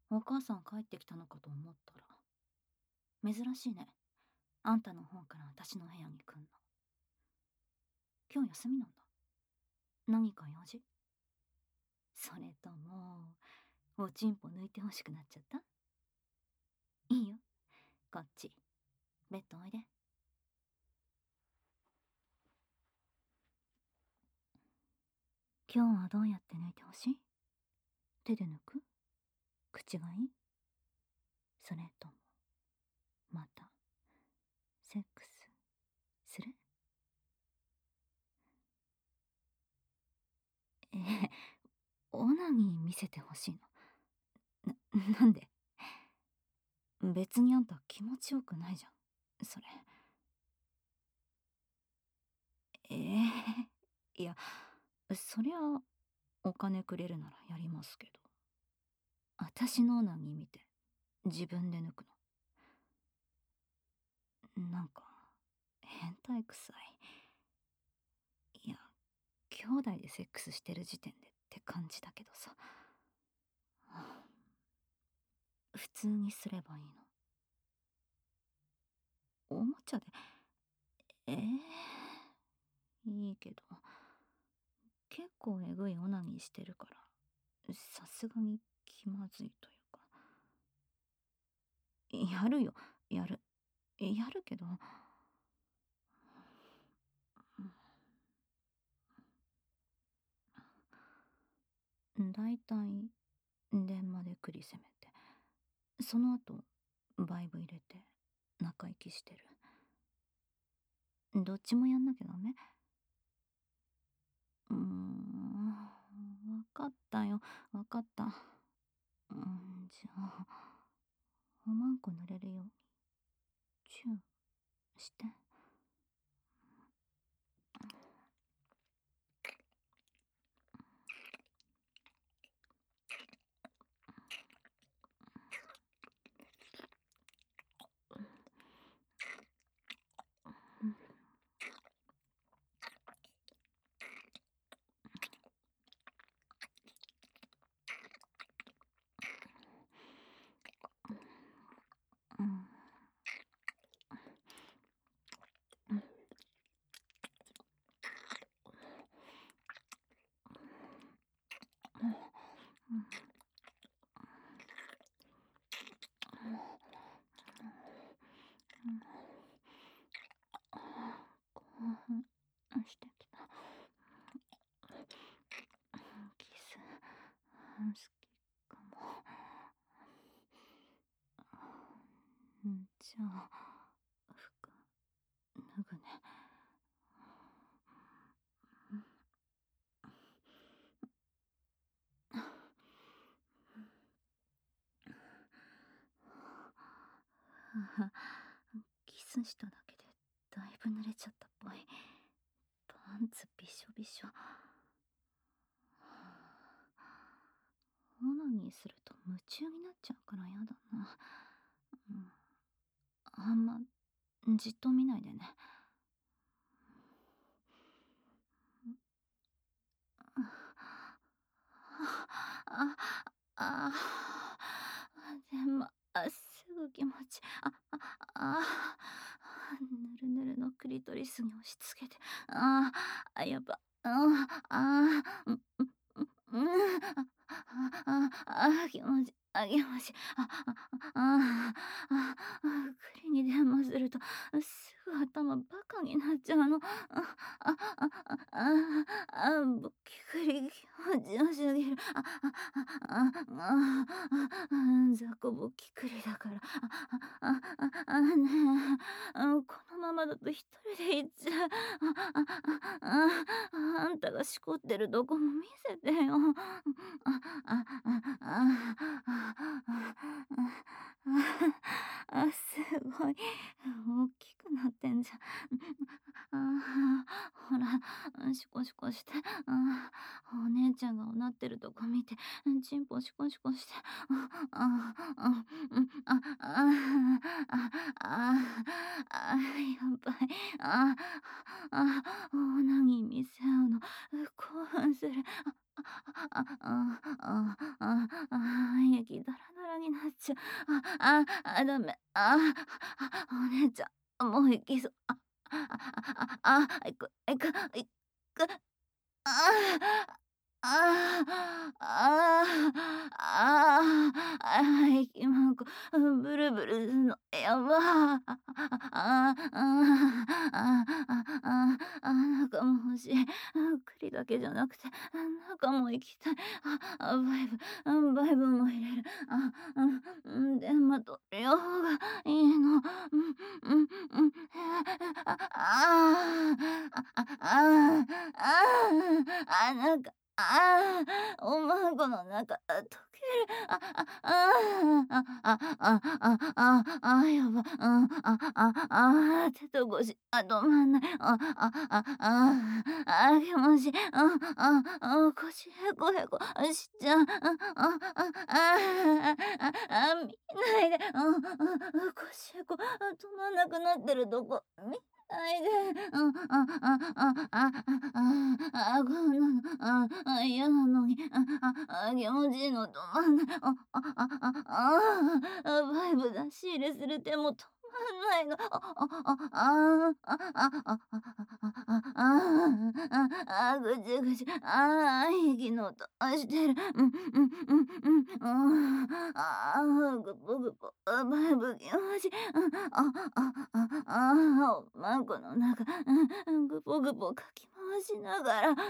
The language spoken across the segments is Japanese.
お母さん帰ってきたのかと思ったら、珍しいね。あんたの方から私の部屋に来んの。今日休みなんだ。何か用事？それとも、おちんぽ抜いてほしくなっちゃった？いいよ。こっち。ベッドおいで。今日はどうやって抜いてほしい？手で抜く？口がいい？それとも、また、セックス、する？オナニー見せてほしいの？なんで？別にあんた気持ちよくないじゃん、それ。いや、そりゃ、お金くれるならやりますけど。私のオナニー見て、自分で抜くの？なんか、変態臭い。いや、兄弟でセックスしてる時点でって感じだけどさ。普通にすればいいの？おもちゃで？いいけど、結構えぐいオナニーしてるから、さすがに気まずいというか。やるよ、やる。やるけど、だいたい電話で繰り攻めて、その後バイブ入れて中息してる。どっちもやんなきゃダメ？わかったよ、わかった。じゃあ、おまんこ濡れるようにチューして。興奮してきた。キス好きかも。じゃあ服脱ぐね。キスしただけでだいぶ濡れちゃったっぽい。パンツびしょびしょ。オナニーすると夢中になっちゃうからやだな。あんまじっと見ないでね。あ、あ、でも、すぐ気持ち、ぬるぬるのクリトリスに押し付けて、やば、うん、うん、気持ち、気持ち、栗に電話すると、すぐ頭バカになっちゃうの。ぼっきくり気持ちよすぎる。雑魚ぼっきくりだから。ねえ、このままだと一人で行っちゃう。あんたがしこってるとこも見せてよ。すごい。大きくなってんじゃん。ほら、シコシコして。お姉ちゃんがおなってるとこ見て、チンポシコシコして。あ、あ、うん、やばい。オナニー見せ合うの、興奮する。液だらだらにちゃん、ダメ。お姉ちゃん、もう行きそう。行く、行く、行く。ああ、息もブルブルすんのやば。中も欲しい。栗だけじゃなくて、中も行きたい。バイブも入れる。でも両方がいいの。なんか、おまんこの中、溶ける。やば。手と腰、止まんない。気持ちいい。腰へこへこしちゃう。見ないで。腰へこ、止まんなくなってるとこ、見ないで。こんなの、嫌なのに、気持ちいいの止まんない。バイブ出し入れする手も止まんないの。ぐちぐち、息の音してる。ぐぽぐぽ、バイブ気持ちいい。マンコの中、ぐぽぐぽかき回しながら、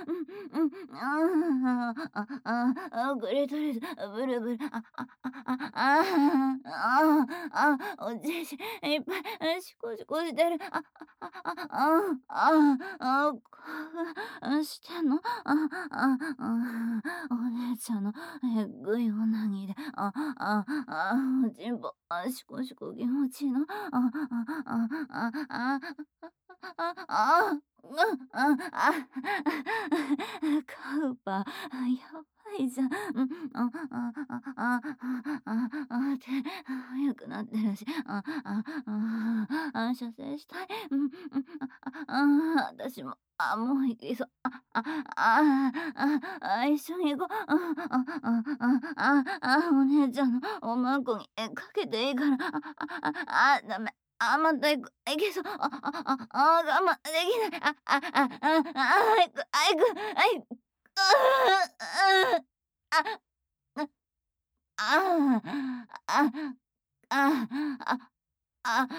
クリトリス、ブルブル、おじいちいっぱい、シコシコしてる。してんの？お姉ちゃんのえぐいオナニーで、おちんぽ、シコシコ気持ちいいの？カウパー、やばいじゃん。手、早くなってるし、射精したい。私も、もう行きそう。一緒に行こう。お姉ちゃんのおまんこにかけていいから。ダメ。また行く。行けそう。我慢できない。行く、行く、行く。あ、あ、あ、あ、あ、あ、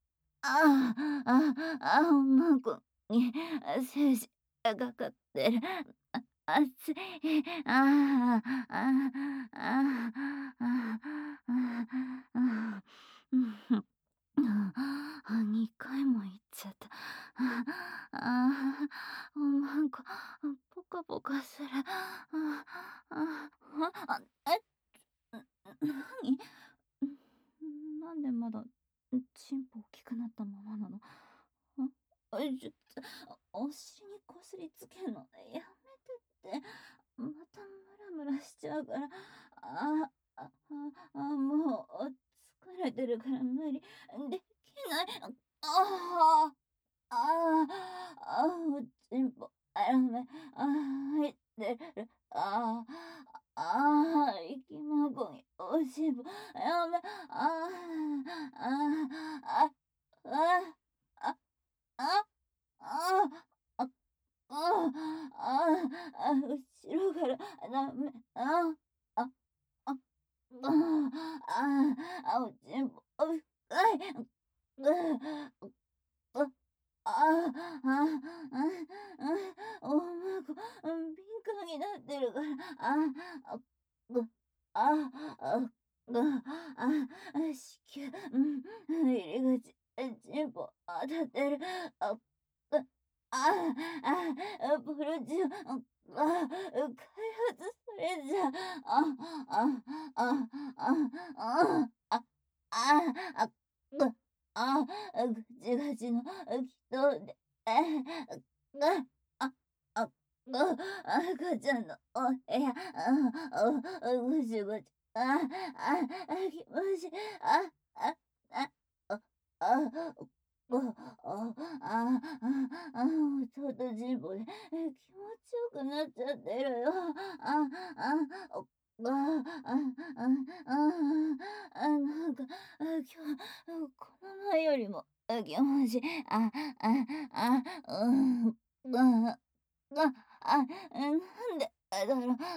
マンコに精子がかかってる。熱い。ああ、ああ、ああ、あ2回も行っちゃった。おまんこ、ポカポカする。え、なに？なんでまだ、チンポ大きくなったままなの？ちょっと、お尻にこすりつけんのやめてって。またムラムラしちゃうから。もう疲れてるから無理。できない。あおちんぽ、やめ、入ってる。息まごにおしんぽ、やめ、ああ、あ、あ、あ、後ろからダメ、あ、あ、おちんぽ、深い。あ、あおまご、敏感になってるから、ぐ、あ、あ、ぐ、子宮、入り口、チンポ当たってる。あ、プロジオ、開発されちゃう。ぐ、ぐちぐちの人で、が、あ、あ、赤ちゃんのお部屋、ぐちぐち、気持ちいい。あ、あ、あ、あ、弟と人望で気持ちよくなっちゃってるよ。 ああ、あ、なんか、今日、この前よりも、気持ち、うん、なんでだろう、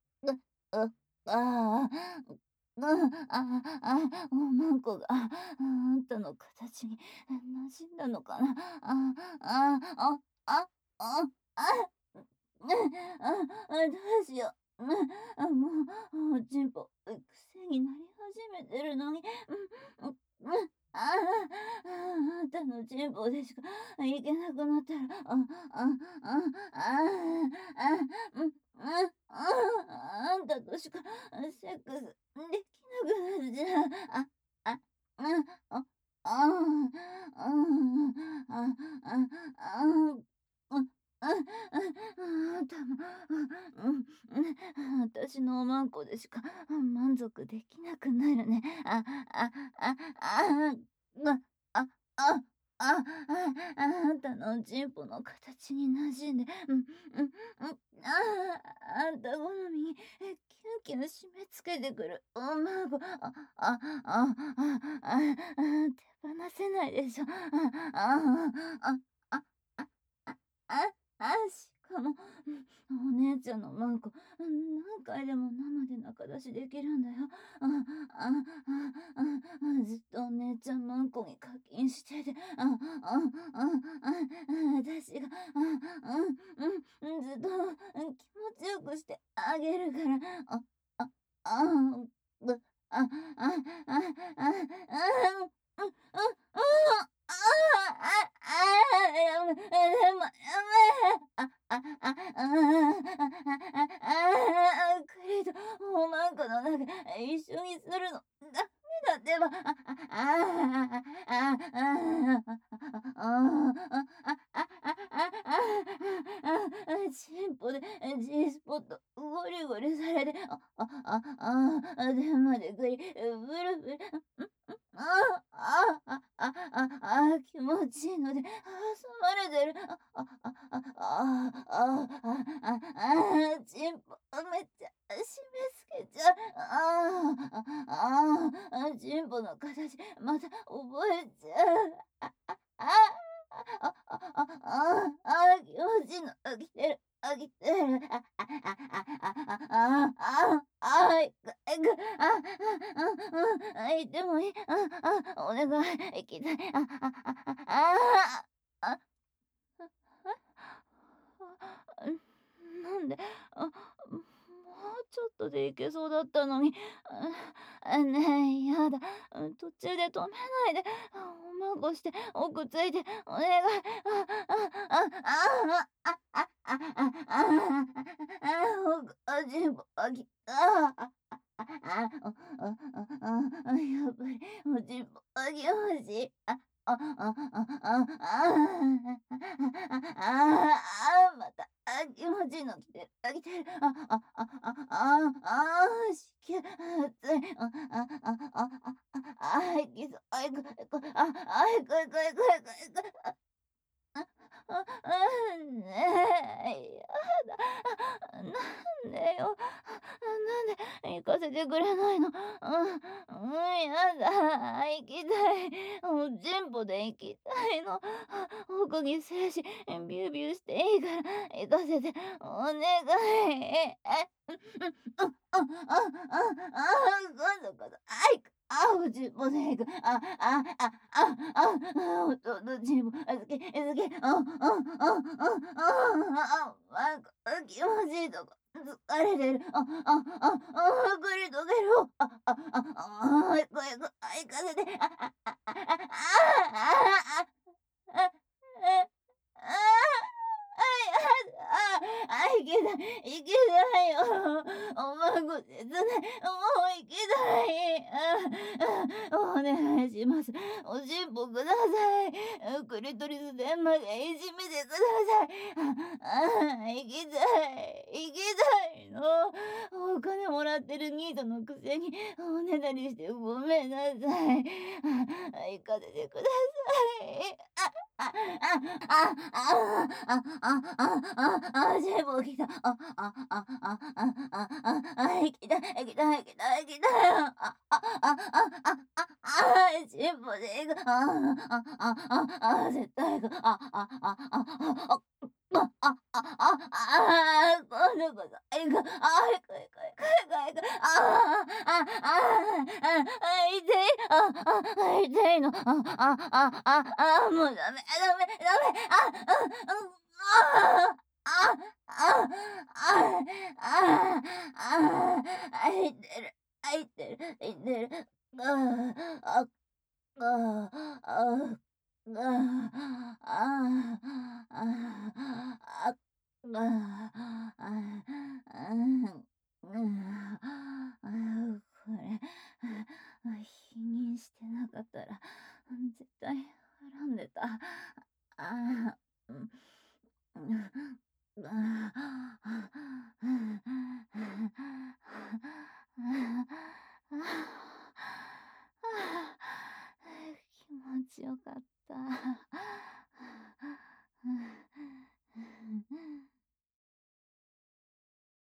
おまんこが、あんたの形に馴染んだのかな。あ、あ、あ、あ、あ、どうしよう。もう、チンポ、癖になり始めてるのに、あんたのチンポでしかいけなくなったら、あんたとしかセックスできなくなっちゃう。あ、うん、あ、あ、うん、あ、あんたも、私のおまんこでしか満足できなくなるね。あ、が、あ、あ、あんたのチンポの形に馴染んで、あんた好みにキュンキュン締め付けてくるおまんこ、手放せないでしょ。あ、あ、あ、しかも、お姉ちゃんのマンコ、何回でも生で仲出しできるんだよ。ずっとお姉ちゃんマンコに課金してて、私が、ずっと気持ちよくしてあげるから、あ、あ、あ、ぶ、あ、あ、あ、あ、あ、うん、うん、うん、クリとおまんこの中一緒にするのダメだってば。チンポで G スポットゴリゴリされて、電話でグリ、ブルブル、気持ちいいので、挟まれてる。チンポめっちゃ締め付けちゃう。チンポの形また覚えちゃう。気持ちいいの来てる。来てる。行ってもいい？お願い、行きたい。あ、なんで、もうちょっとで行けそうだったのに。ねえ、やだ。途中で止めないで。おまごして奥ついてお願い。全部あきやっぱり、もう全部あげ欲しい。また、気持ちいいの来てる、来てる。子宮、熱い。いきそう、いこいこいこいこいこい。ねえ、やだ。なんでよ。なんで行かせてくれないの。やだ。行きたい。もう全部で行きたいの。奥に精子、ビュービューしていいから行かせて。お願い。今度こそ、うちもで行く。どっちも、好き、好き。気持ちいいとこ、疲れてる。くりとける。行こう行こう、行かせて。いけない、いけないよ。おまご切ない。もういけない。お願いします。おしんぽください。クリトリス電までいじめてください。行きたい、行きたいの。お金もらってる20 ニートのくせにおねだりしてごめんなさい。行かせてください。全部来た。行きたい、行きたい、行きたい、行きたい。全部で行く。絶対行く。今度こそ行く。行く、行く、行く、行く。痛い。痛いの。もうダメ、ダメ、ダメ。入ってる、入ってる、入ってる。ああ、あ、あ、あ、あ、これ、否認してなかったら、絶対恨んでた。あ、うん、気持ちよかった。